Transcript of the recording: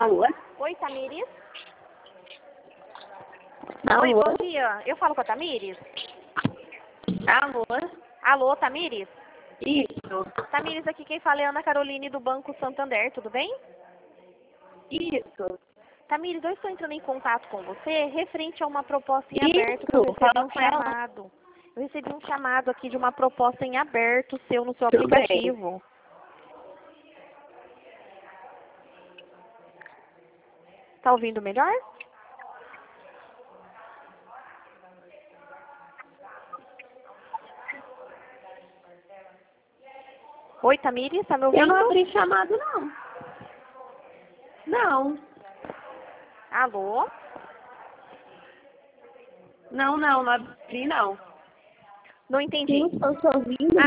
Alô? Oi, Tamires? Alô? Oi, bom dia. Eu falo com a Tamires? Alô? Alô, Tamires? Isso. Tamires, aqui quem fala é Ana Caroline do Banco Santander, tudo bem? Isso. Tamires, eu estou entrando em contato com você referente a uma proposta em Isso. aberto que eu recebi Fala um com ela. chamado. Eu recebi um chamado aqui de uma proposta em aberto seu no seu Tudo bem. aplicativo. Tá ouvindo melhor? Oi, Tamires, tá me ouvindo? Eu não abri chamado, não. Não. Alô? Não abri, não. Não entendi. Sim, estou te ouvindo.